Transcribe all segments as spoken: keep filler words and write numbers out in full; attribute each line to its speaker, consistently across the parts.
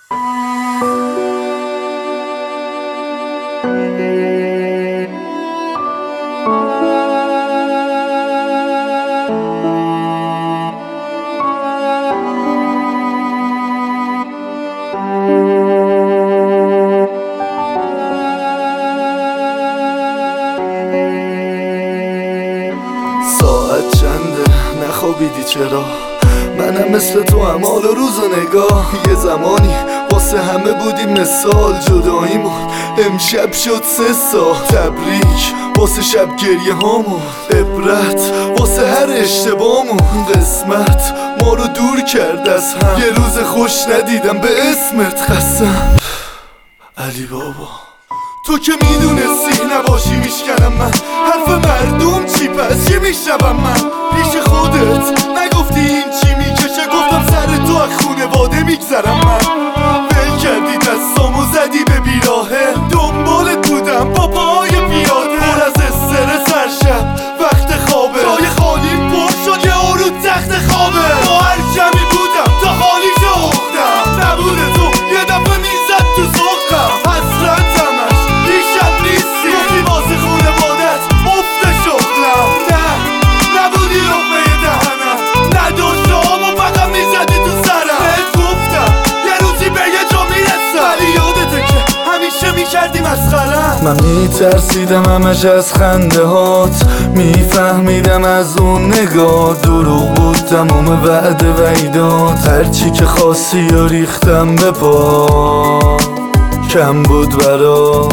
Speaker 1: ساعت چنده نخوابیدی چرا؟ منم مثل تو هم حال و روز و نگاه. یه زمانی واسه همه بودیم مثال، جداییمون امشب شد سه سال. تبریک واسه شب گریه هامون، عبرت واسه هر اشتباهمون. قسمت ما رو دور کرد از هم، یه روز خوش ندیدم به اسمت. قسم علی بابا تو که میدونستی نباشی میشکنم من. حرف مردم چی پس چی میشنوم من؟ پیش خودت نگفتی این چی میکشه؟ گفتم سر تو از خونواده میگذرم من. ول کردی دستامو زدی به بیراهه، دنبالت بودم با پای پیاده. پر از استرس هر شب وقت خوابه، جای خالیم پر شد یه رو تخت خوابه. با هر جمعی بودم تا حالی شوختم، نبوده تو یه دفعه میزد تو سوقم. حسرت همش دیشب نیستی، گفتی واسه خونه بادت افت شغلم. نه نبودی لقمه دهنم، نداشتم و فقط میزدی تو سرم. بهت گفتم یه روزی به یه جا میرسم، ولی یادته که همیشه میکردی مسخرم. من میترسیدم همش از خنده هات، میفهمیدم از اون نگاه دروغ بود تمام وعده و ایدات. هرچی که خواستی و ریختم به پا، کم بود برا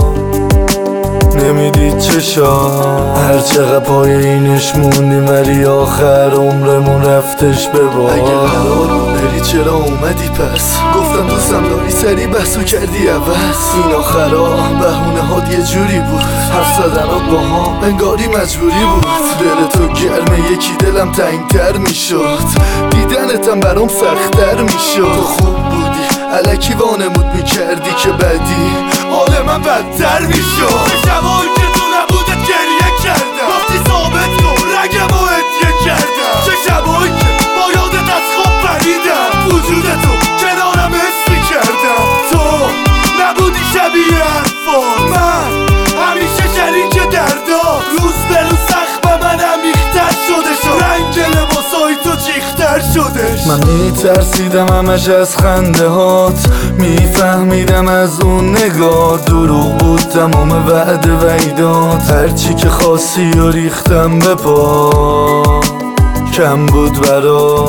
Speaker 1: نمیدید چشا. هر چقدر پای اینش موندیم ولی آخر عمرمون رفتش به باد. اگه قرار بود بری چرا اومدی پس؟ گفتم دوستم داری سری بحثو کردی عوض. این آخرا بهونه هات یه جوری بود، حرف زدنات با هم انگاری مجبوری بود. دل تو گرمه یکی دلم تنگتر میشد، دیدنتم برام سختتر میشد. تو خوب بودی الکی وانمود میکردی که بدی حال من بدتر میشد. چه شبایی که تو نبودت گریه کردم، وقتی ثابت کن رگم و هدیه کردم. چه شبایی که با یادت از خواب پریدم، وجود تو کنارم حس میکردم. تو نبودی شبیه حرفات، من همیشه شریک دردا. روز به روز سخت به من عمیق‌تر شده شد، رنگ لباسای تو چیختر شدش. من میترسیدم همش از خنده هات، میفهمیدم از اون نگاه دروغ بود تمام وعده و ایدات. هرچی که خواستی و ریختم به پا، کم بود برا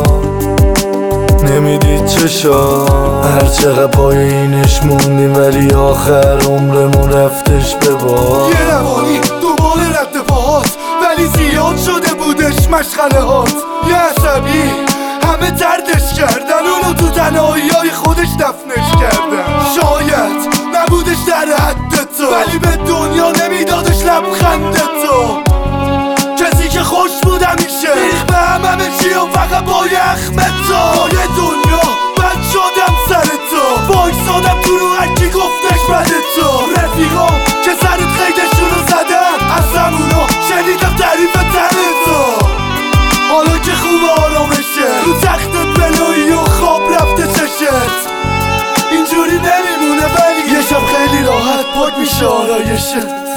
Speaker 1: نمیدید چشا. هر چقدر پای اینش موندیم ولی آخر عمرمون رفتش به باد. یه روانی دنبال رد پاهات، ولی زیاد شده بودش مشغله هات. یه عصبی همه دردش کردن، اونو تو تنهایی های خودش دفنش کردن. شاید نبودش در حد تو، ولی به دنیا نمیدادش لبخند تو. کسی که خوش بود همیشه ریخ به هم همه چی و فقط با یخم تو. یه دنیا بد شدم سر تو، وایسادم تو رو هرکی گفتش بد تو. رفیقام که سرت خیدشونو زدم، از همونا شنیدم تعریف تن تو. حالا که خوب آرامشه رو تختت بلویی و خواب رفته چشت، اینجوری نمیمونه ولی یه شب خیلی راحت پاک میشه آرایشت.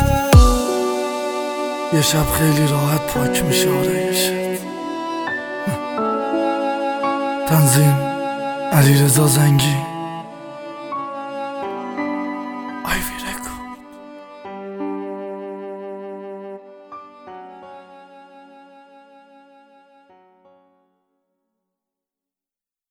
Speaker 1: یه شب خیلی راحت پاک میشه آرایشت. تنظیم علیرضا زنگی.